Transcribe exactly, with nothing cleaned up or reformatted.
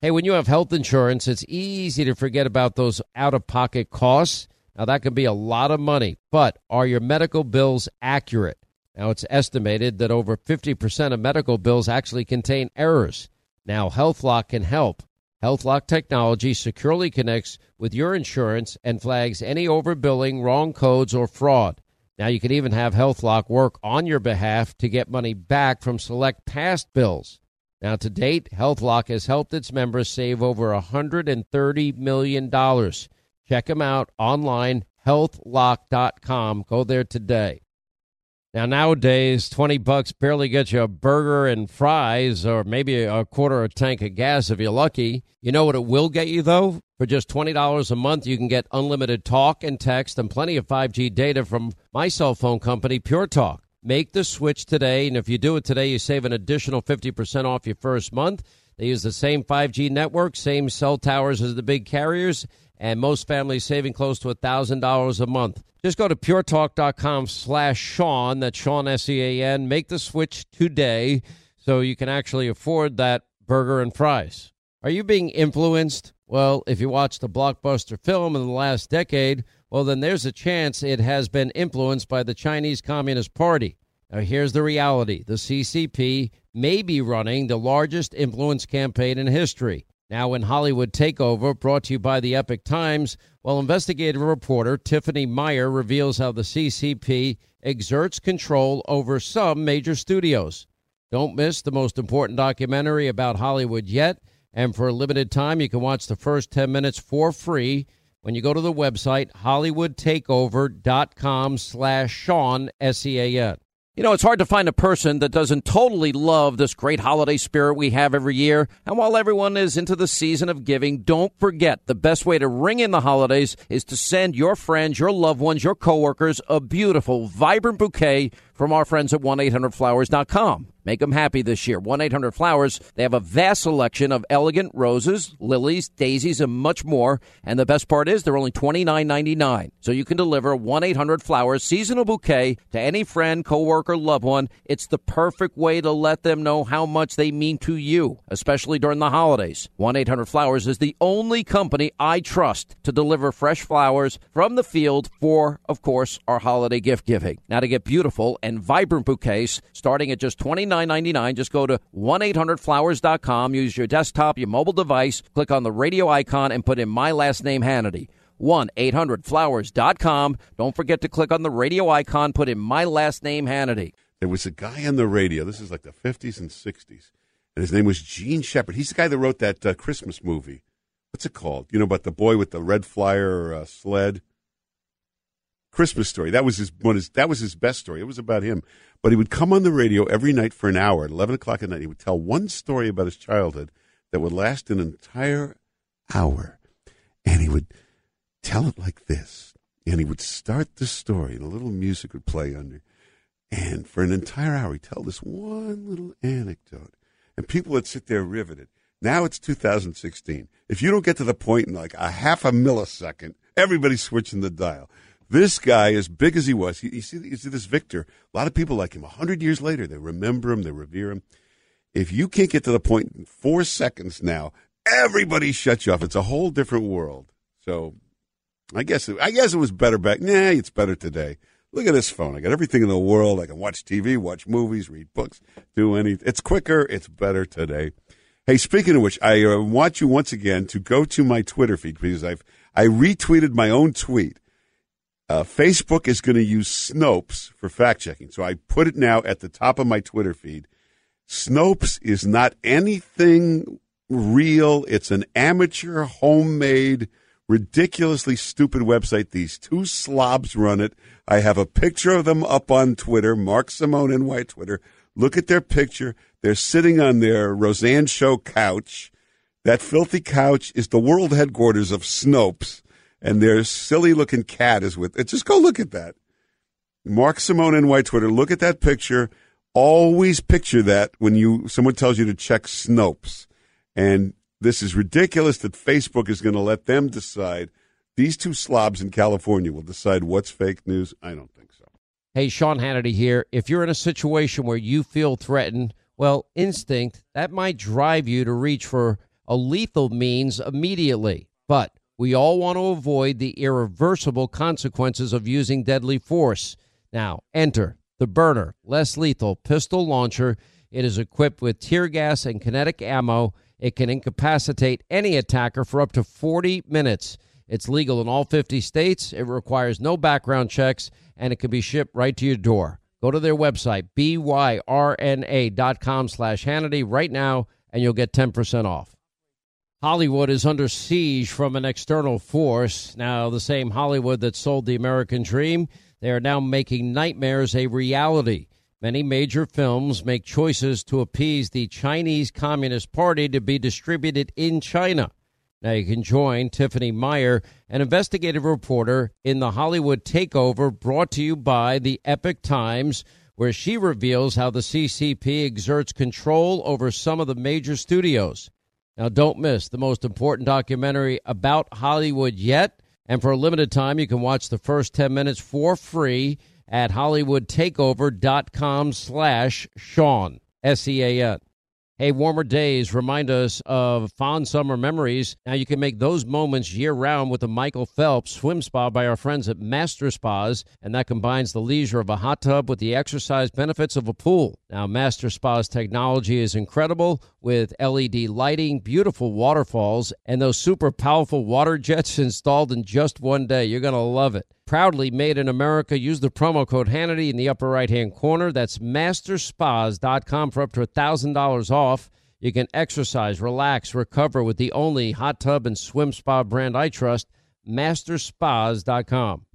Hey, when you have health insurance, it's easy to forget about those out-of-pocket costs. Now, that can be a lot of money, but are your medical bills accurate? Now, it's estimated that over fifty percent of medical bills actually contain errors. Now, HealthLock can help. HealthLock technology securely connects with your insurance and flags any overbilling, wrong codes, or fraud. Now, you can even have HealthLock work on your behalf to get money back from select past bills. Now, to date, HealthLock has helped its members save over one hundred thirty million dollars. Check them out online, health lock dot com. Go there today. Now, nowadays, twenty bucks barely gets you a burger and fries or maybe a quarter of a tank of gas if you're lucky. You know what it will get you, though? For just twenty dollars a month, you can get unlimited talk and text and plenty of five G data from my cell phone company, Pure Talk. Make the switch today, and if you do it today, you save an additional fifty percent off your first month. They use the same five G network, same cell towers as the big carriers, and most families saving close to one thousand dollars a month. Just go to puretalk.com slash Sean, that's Sean, S E A N. Make the switch today so you can actually afford that burger and fries. Are you being influenced? Well, if you watched a blockbuster film in the last decade, well, then there's a chance it has been influenced by the Chinese Communist Party. Now, here's the reality. The C C P may be running the largest influence campaign in history. Now, in Hollywood Takeover, brought to you by the Epic Times, well, investigative reporter Tiffany Meyer reveals how the C C P exerts control over some major studios. Don't miss the most important documentary about Hollywood yet, and for a limited time, you can watch the first ten minutes for free when you go to the website hollywoodtakeover.com slash Sean, S E A N. You know, it's hard to find a person that doesn't totally love this great holiday spirit we have every year. And while everyone is into the season of giving, don't forget the best way to ring in the holidays is to send your friends, your loved ones, your coworkers a beautiful, vibrant bouquet from our friends at one eight hundred flowers dot com. Make them happy this year. one eight hundred flowers, they have a vast selection of elegant roses, lilies, daisies, and much more. And the best part is they're only twenty-nine ninety-nine. So you can deliver one eight hundred flowers seasonal bouquet to any friend, coworker, loved one. It's the perfect way to let them know how much they mean to you, especially during the holidays. one eight hundred flowers is the only company I trust to deliver fresh flowers from the field for, of course, our holiday gift giving. Now, to get beautiful and vibrant bouquets starting at just twenty-nine ninety-nine, just go to one eight hundred flowers dot com, use your desktop, your mobile device, click on the radio icon, and put in my last name, Hannity. one eight hundred flowers dot com. Don't forget to click on the radio icon, put in my last name, Hannity. There was a guy on the radio, this is like the fifties and sixties, and his name was Gene Shepard. He's the guy that wrote that uh, Christmas movie. What's it called? You know, about the boy with the red flyer uh, sled? Christmas Story. That was his one. His, that was his best story. It was about him. But he would come on the radio every night for an hour at eleven o'clock at night. He would tell one story about his childhood that would last an entire hour. And he would tell it like this. And he would start the story, and a little music would play under. And for an entire hour, he'd tell this one little anecdote. And people would sit there riveted. Now it's two thousand sixteen. If you don't get to the point in like a half a millisecond, everybody's switching the dial. This guy, as big as he was, you see, you see this Victor, a lot of people like him. A hundred years later, they remember him, they revere him. If you can't get to the point in four seconds now, everybody shuts you off. It's a whole different world. So I guess it, I guess it was better back. Nah, it's better today. Look at this phone. I got everything in the world. I can watch T V, watch movies, read books, do anything. It's quicker. It's better today. Hey, speaking of which, I uh, want you once again to go to my Twitter feed because I've I retweeted my own tweet. Uh, Facebook is going to use Snopes for fact-checking. So I put it now at the top of my Twitter feed. Snopes is not anything real. It's an amateur, homemade, ridiculously stupid website. These two slobs run it. I have a picture of them up on Twitter, Mark Simone N Y Twitter. Look at their picture. They're sitting on their Roseanne Show couch. That filthy couch is the world headquarters of Snopes. And their silly-looking cat is with it. Just go look at that. Mark Simone N Y Twitter. Look at that picture. Always picture that when you someone tells you to check Snopes. And this is ridiculous that Facebook is going to let them decide. These two slobs in California will decide what's fake news. I don't think so. Hey, Sean Hannity here. If you're in a situation where you feel threatened, well, instinct, that might drive you to reach for a lethal means immediately. But we all want to avoid the irreversible consequences of using deadly force. Now, enter the Byrna less lethal pistol launcher. It is equipped with tear gas and kinetic ammo. It can incapacitate any attacker for up to forty minutes. It's legal in all fifty states. It requires no background checks, and it can be shipped right to your door. Go to their website, B Y R N A dot com slash Hannity right now, and you'll get ten percent off. Hollywood is under siege from an external force. Now, the same Hollywood that sold the American dream, they are now making nightmares a reality. Many major films make choices to appease the Chinese Communist Party to be distributed in China. Now you can join Tiffany Meyer, an investigative reporter in the Hollywood Takeover, brought to you by the Epoch Times, where she reveals how the C C P exerts control over some of the major studios. Now don't miss the most important documentary about Hollywood yet, and for a limited time you can watch the first ten minutes for free at hollywoodtakeover.com slash Sean, S E A N. Hey, warmer days remind us of fond summer memories. Now you can make those moments year-round with the Michael Phelps Swim Spa by our friends at Master Spas, and that combines the leisure of a hot tub with the exercise benefits of a pool. Now, Master Spa's technology is incredible with L E D lighting, beautiful waterfalls, and those super powerful water jets installed in just one day. You're going to love it. Proudly made in America. Use the promo code Hannity in the upper right-hand corner. That's master spas dot com for up to one thousand dollars off. You can exercise, relax, recover with the only hot tub and swim spa brand I trust, master spas dot com.